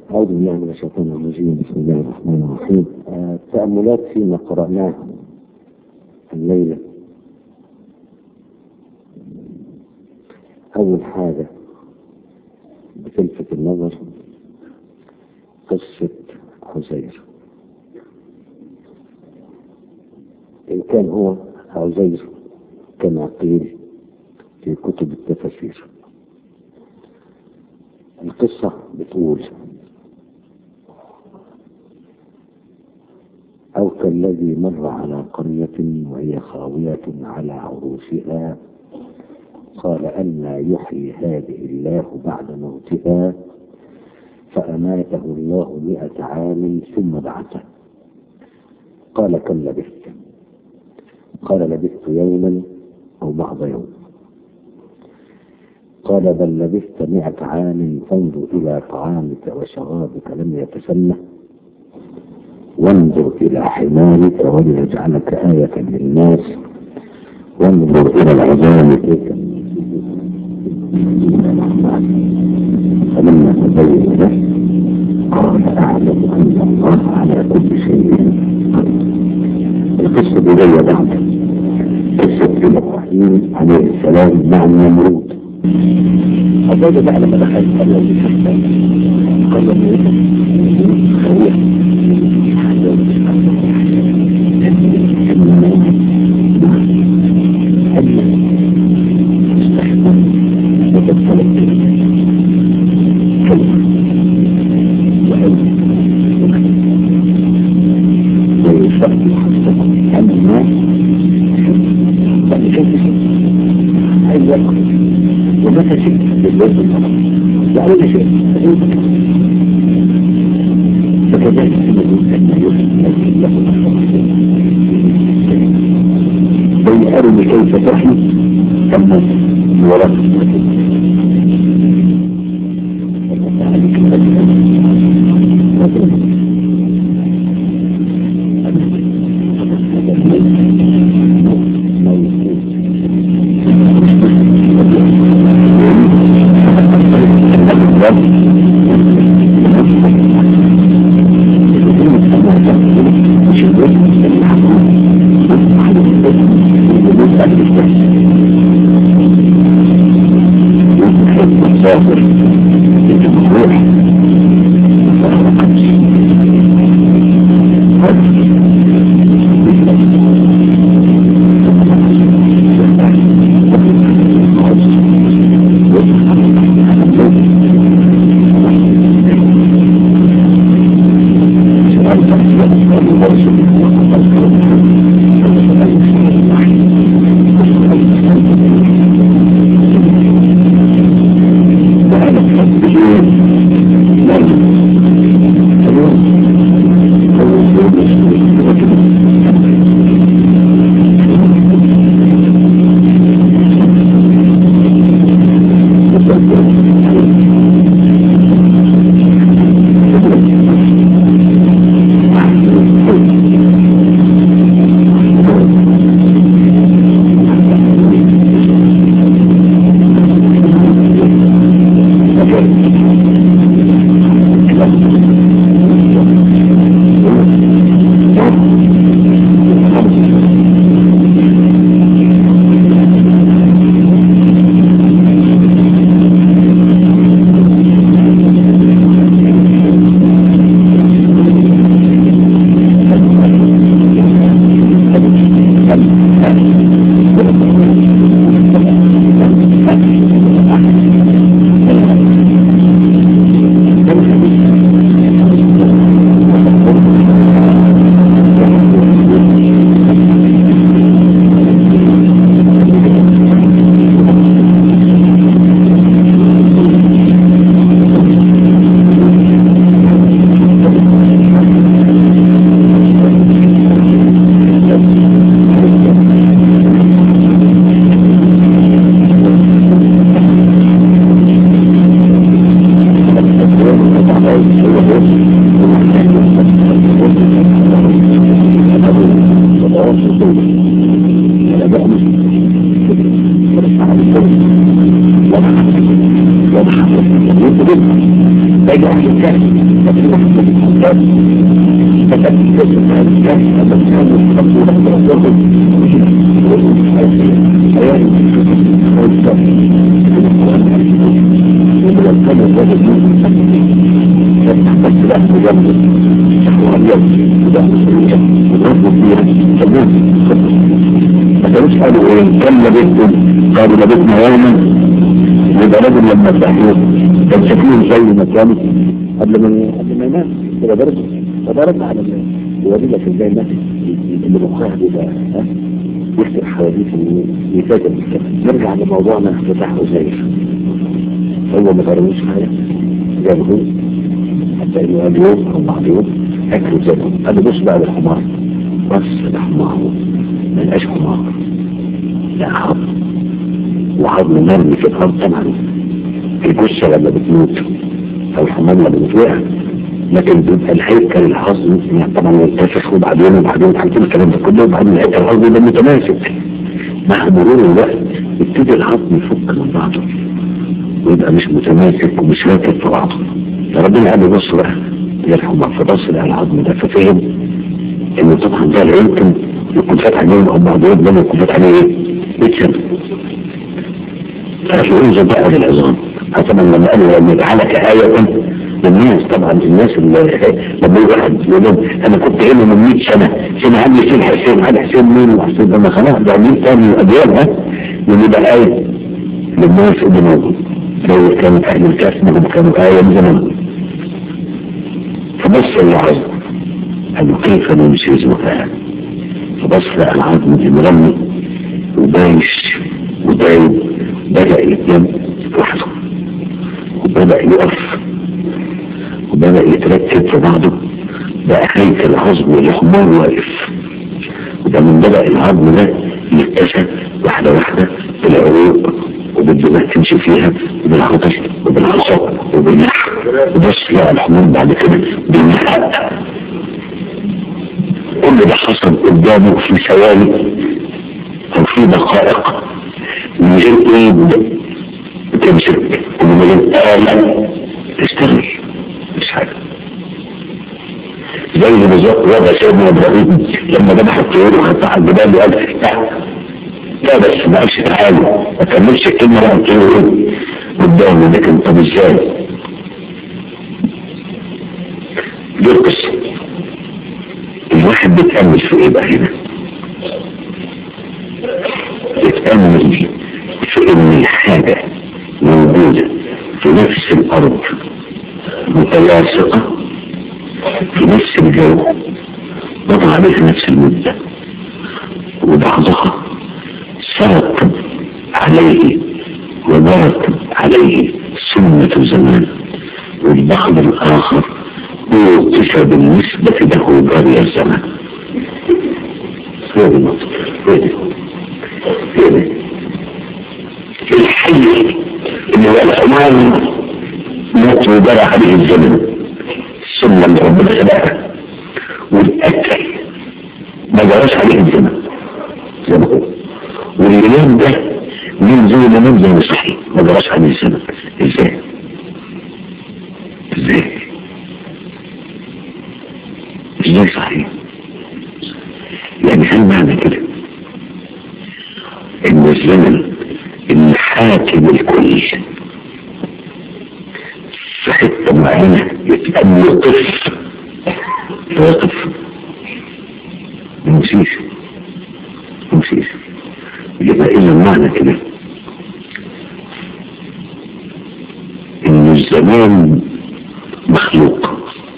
أعوذ بالله من الشيطان الرجيم. بسم الله الرحمن الرحيم. التأملات فيما قرأناه الليلة. أول حاجة بتلفت النظر قصة عزير، إن كان هو عزير كما قيل في كتب التفاسير. القصة بتقول: أو كالذي مر على قرية وهي خاوية على عروشها قال أنى يحيي هذه الله بعد موتها فأماته الله 100 عام ثم بعثه. قال كم لبثت؟ قال لبثت يوما أو بعض يوم. قال بل لبثت 100 عام فانظر إلى طعامك وشرابك لم يتسنه وانظر إلى حمارك وليجعلك آية للناس وانظر إلى العظام كيف فلما تبين له قال أعلم أن الله على كل شيء قدير. القصة دي جاية بعد قصة إبراهيم عليه السلام مع النمرود. الراجل بقى لما دخل القرية دي قال خوية ومتى شيء بالليل وأول شيء فكذلك الذي أن يحيي له ويأرني كيف تحيي تمت وراء بيع الكهف فكانوش قالوا ايه كم لبثتم؟ قالوا لبثنا يوما. يبقى راجل لما تحيوه كان شكله زي ما كانوا قبل ما ينام كده برضه. فده رد على يوري لك ازاي الناس اللي مخها بيبقى يفتح حواديت ويتاجر بالكلام. نرجع لموضوعنا فتح وزير. هو ما قالوش حاجه جابه حتى انه قال يوم او بعد يوم اكلوا زيهم. قالوا بص بقى للحمار، بص ده حمار ما لقاش حمار، لا عظم، وعظم مرمي في الارض. طبعا الجثه لما بتموت او الحمار لما بتوقع لكن بيبقى الهيكل العظمي يعني طبعا ينتفخ وبعدين تحطين الكلام ده كله وبعدين الهيكل العظمي ده متماسك. مع مرور الوقت يبتدي العظم يفك من بعضه ويبقى مش متماسك ومش راكب في بعضه. فربنا قال له بص بقى للحمار، فبص لقى العظم ده ففهم انه طبعا ده لا يمكن يكون فاتح عليه او بعضهم لما يكون فاتح عليه ايه؟ يتشم. فقالوا انزل بقى للعظام. طبعا لما قالوا لما يجعلك آية للناس، طبعا الناس اللي لما واحد يقول لهم انا كنت هنا من 100 سنة سنة عندي حسين حسين على حسين مين وحسين ده خلاص ده مين تاني اجيال ها من يبقى آية للناس اللي موجود. لو كانت اهل الكاس منهم كانوا آية من زمان. فبص العظم قال له كيف نمشي زمكان؟ فبص لقى العظم دي مرمي وبايش ودايب، بدأ يتنم لوحده وبدأ يقف وبدأ يتركب في بعضه. بقى هيكل عظم الحمار واقف. وده من بدأ العظم ده يتسع واحدة واحدة بالعروق وبالدماء تمشي فيها وبالعطش وبالعصب وبالنحر. وبس لقى الحمار بعد كده بالنحر. كل ده حصل قدامه في ثواني او في دقائق من غير ايد تمسك ومن غير آلة تشتغل مش حاجة. زي اللي بالظبط وضع سيدنا ابراهيم لما ذبح الطيور وخطها على الجبال وقال لا بس ما قالش تعالوا ما كملش الكلمة بقى الطيور قدامي. لكن طب ازاي؟ دي القصة. الواحد بيتأمل في ايه بقى هنا؟ بيتأمل في ان الحاجة موجودة في نفس الارض متلاصقة في نفس الجو وضع عليها نفس المدة وبعضها سرت عليه ومرت عليه سنة زمان والبعض الآخر يوقف بالنسبة له جري الزمان. هذه النقطة هذه الحي اللي هو الأمان مات وجرى عليه الزمن ثم اللي ربنا خلقها والأكل ما جراش عليه الزمن زي ما هو. واليوم ده من زي ما من زي صحيح ما جراش عليه الزمن. ازاي؟ ازاي صحيح؟ يعني هل معنى كده ان الزمن الحاكم الكل في حتة معينة يتأمل يقف ممسيش يبقى إذا معنى كده إن الزمان مخلوق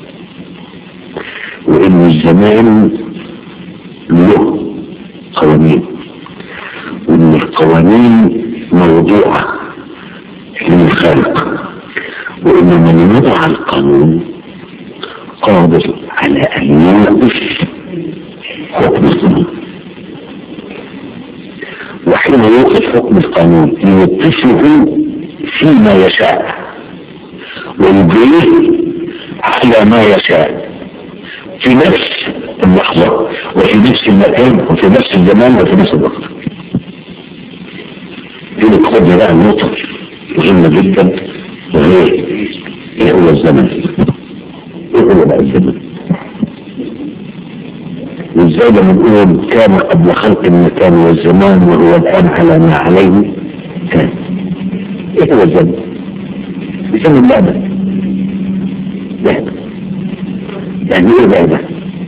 وإن الزمان له قوانين وإن القوانين موضوعة للخالق وإن من يضع القانون قادر على أن يوقف حكم القانون. وحين يوقف حكم القانون يوقفه فيما يشاء ويجريه على ما يشاء في نفس اللحظة وفي نفس المكان وفي نفس الزمان وفي نفس الوقت. دي نقطة بقى النقطة مهمة جدا وهي ايه هو الزمن؟ ايه هو بقى الزمن؟ وازاي لما نقول كان قبل خلق المكان والزمان وهو الان على ما عليه كان؟ ايه هو الزمن؟ الزمن لعبة. لعبة يعني ايه لعبة؟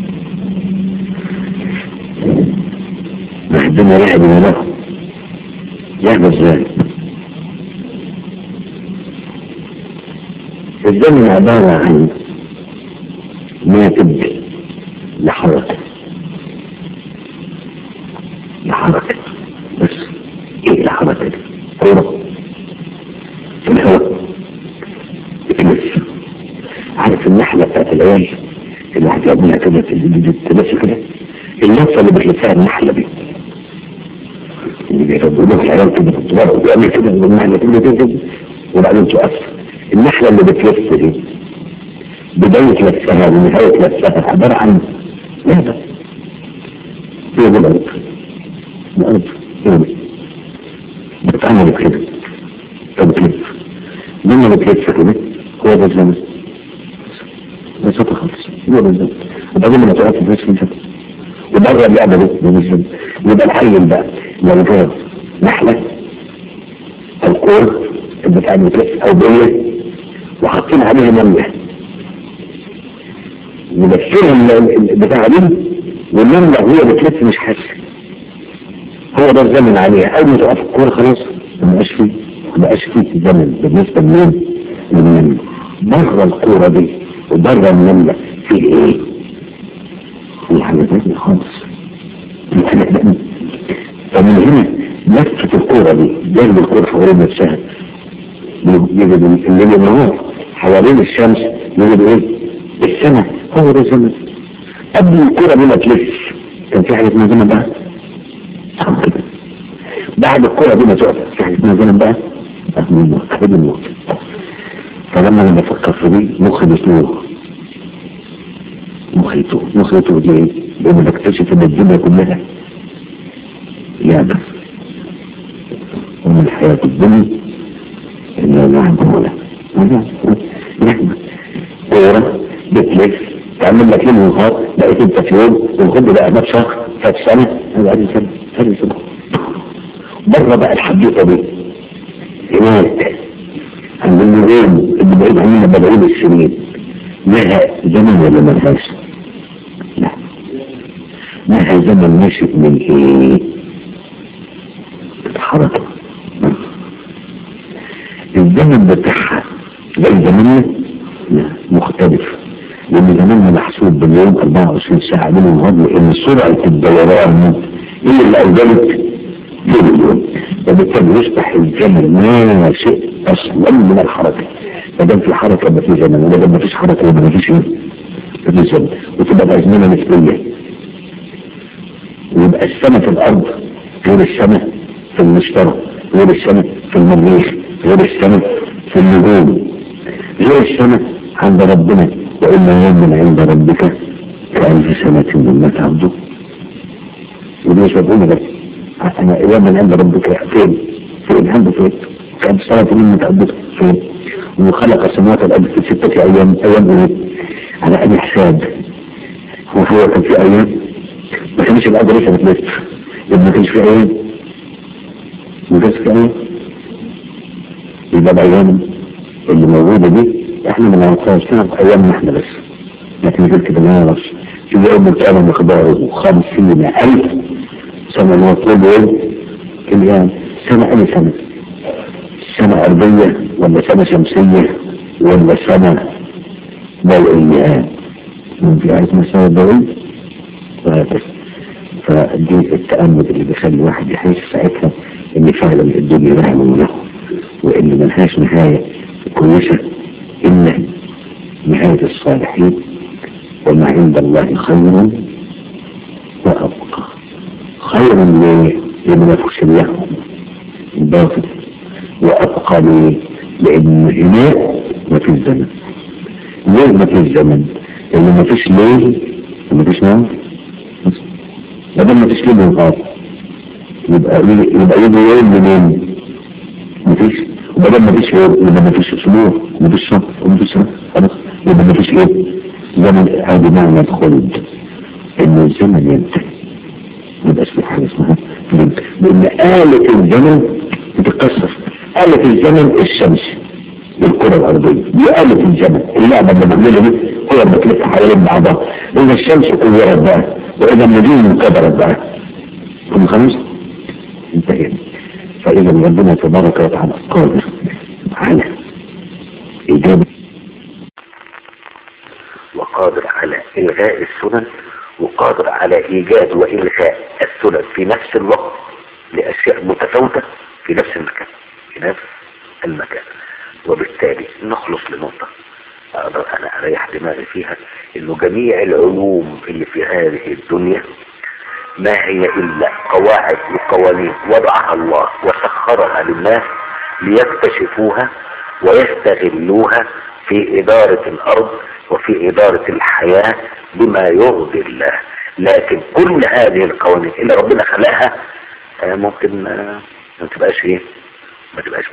ما عندنا لعب ولا لعبة ازاي؟ الزمن عبارة عن ما تبدأ لحركة بس. ايه الحركة دي؟ كورة في الهواء بتلف. عارف النحلة بتاعت العيال اللي هتقابلها كده تلف كده؟ اللفة اللي بتلفها النحلة دي اللي بيربطوها في العيال كده في الطباق وبيعمل كده والنحلة كده وبعدين تقف. النحلة اللي بتلف دي بداية لفها ونهاية لفها عبارة عن لعبة. هي بالأرض بتعمل كده فبتلف. لما بتلف كده هو ده الزمن. بس خالص هو ده الزمن. وبعدين لما تقف في الزمن وبره اللعبة دي بالزمن يبقى الحي بقى لو جاب نحلة أو كور بتعمل بتلف أو بيه وحاطين عليها نملة ولفيها البتاع دي والنملة وهي بتلف مش حاسة. هو ده الزمن عليها. أول ما تقف الكورة خلاص ما بقاش فيه زمن بالنسبة للنملة. بره الكورة دي وبره النملة في ايه؟ في حاجة تانية خالص. في حاجة تانية. فمن هنا لفة الكورة دي جنب الكورة حوالين نفسها يجد الليل والنهار حوالين الشمس يجد ايه؟ السنة. هو ده الزمن. قبل الكورة دي ما تلف كان في حاجة اسمها زمن بقى. بعد الكورة دي ما تقف في حاجة اسمها زمن بقى. أخذ النور. فلما انا بفكر في دي مخي يتوه دي ايه؟ لأنه بكتشف ان الدنيا كلها لعبة ومن الحياة الدنيا إلا لعبة ولا لعبة. كورة بتلف تعمل لك يوم ونهار بقيت انت في يوم والخد بقى ده شهر فات سنة هذه سنة بره بقى الحديثة دي هناك عند النظام اللي بعيد عننا بدعين السنين لها زمن ولا ما فيهاش؟ لا لها زمن ناشئ من ايه؟ الحركة. الزمن بتاعها زي زمننا لا مختلف لان زمننا محسوب باليوم 24 ساعة من النهار لان سرعة الدوران هي اللي اوجدت في اليوم وبالتالي يصبح الزمن ناشئ اصلا من الحركة. فدام في حركة ما في زمن ولما ما فيش حركة وما ما فيش ايه؟ ما فيش زمن وتبقى ازمنة نسبية. ويبقى السنة في الارض غير السنة في المشترك غير السنة في المريخ غير السنة في النجوم غير السنة عند ربنا. وإلا يوم من عند ربك كألف سنة مما تعبدون. وليش بقول لك أنا يوم من عند ربك فين عنده فين كألف سنة مما تعبدون فين. وخلق السماوات والأرض في 6 أيام ايه؟ على أي حساب؟ هو كان في أيام ما كانش الأرض لسه بتلف يبقى ما كانش في أيام وجاز في أيام يبقى الأيام اللي موجودة دي احنا ما نعرفهاش نعرف أيامنا احنا بس لكن غير كده ما نعرفش. في يوم القيامة مقداره 50,000 سنة وطول يوم اليوم سنة أي سنة؟ سنة أرضية ولا سنة شمسية ولا سنة ضوئية؟ في عارف مسألة ضوئية وهكذا. فدي التأمل اللي بيخلي الواحد يحس ساعتها ان فعلا الدنيا لها له وان ملهاش نهاية كويسة إن نهاية الصالحين وما عند الله خير وأبقى. خير لمن يفوش اليهم الباطل وأبقى لأن هنا ما في الزمن. ليه ما في الزمن؟ لأن ما فيش ليل وما فيش نهار. بدل ما فيش ليل ونهار يبقى يجي يوم منين؟ ما فيش. ما دام مفيش يوم يبقى مفيش اسبوع مفيش شهر ومفيش سنه خلاص يبقى مفيش ايه زمن. هذه معنى الخلد ان الزمن ينتهي ما يبقاش في حاجه اسمها خلد لان آلة الزمن بتتكسر. آلة الزمن الشمس والكرة الأرضية دي آلة الزمن. اللعبة اللي بنعملها دي كرة بتلف حوالين بعضها. إذا الشمس كورت بقى وإذا النجوم انكدرت بقى ثم خلاص انتهينا. فإذا ربنا تبارك وتعالى قادر على إيجاد وقادر على إلغاء السنن وقادر على إيجاد وإلغاء السنن في نفس الوقت لأشياء متفاوتة في نفس المكان في نفس المكان. وبالتالي نخلص لنقطة أقدر أنا أريح دماغي فيها إنه جميع العلوم اللي في هذه الدنيا ما هي إلا قواعد وقوانين وضعها الله وسخرها للناس ليكتشفوها ويستغلوها في إدارة الأرض وفي إدارة الحياة بما يرضي الله. لكن كل هذه القوانين اللي ربنا خلقها ممكن ما تبقاش ايه ما تبقاش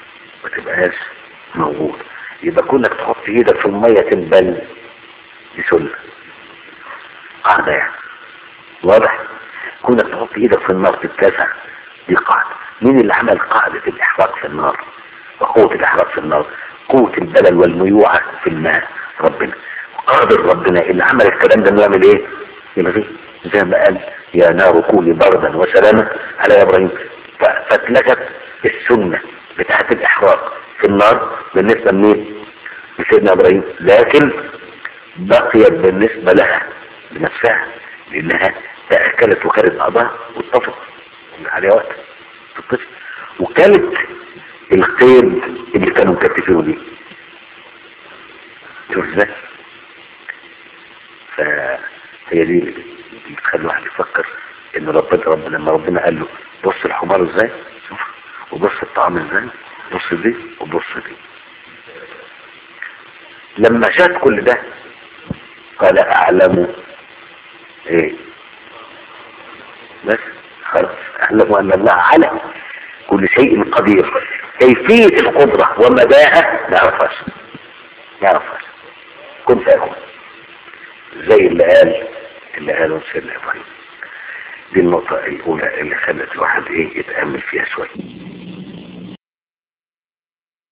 موجودة. يبقى كونك تحط ايدك في المية تنبل دي سنة قاعدة يعني واضح. كونك تحط ايدك في النار تتسع دي قاعدة. مين اللي عمل قاعدة الاحراق في النار وقوة الاحراق في النار؟ قوة البلل والميوعة في الماء ربنا. قادر ربنا اللي عمل الكلام ده نعمل ايه؟ يلغيه زي ما قال يا نار كوني بردا وسلاما على ابراهيم. فاتلغت السنة بتاعت الاحراق في النار بالنسبة لمين؟ لسيدنا ابراهيم. لكن بقيت بالنسبة لها بنفسها لانها تأكلت وكانت بعضها واتطفت عليها وقت تطفت وكانت القيد اللي كانوا مكتفينه دي. شوف ازاي. فهي دي اللي بتخلي الواحد يفكر ان ربنا لما ربنا قال له بص الحمار ازاي شوف وبص الطعام ازاي بص دي وبص دي. لما شاف كل ده قال اعلم ايه بس خلاص اعلم ان الله على كل شيء قدير. كيفية القدرة ومداها ما يعرفهاش كن فيكون زي اللي قاله سيدنا ابراهيم. دي النقطة الأولى اللي خلت الواحد يتأمل فيها شوية.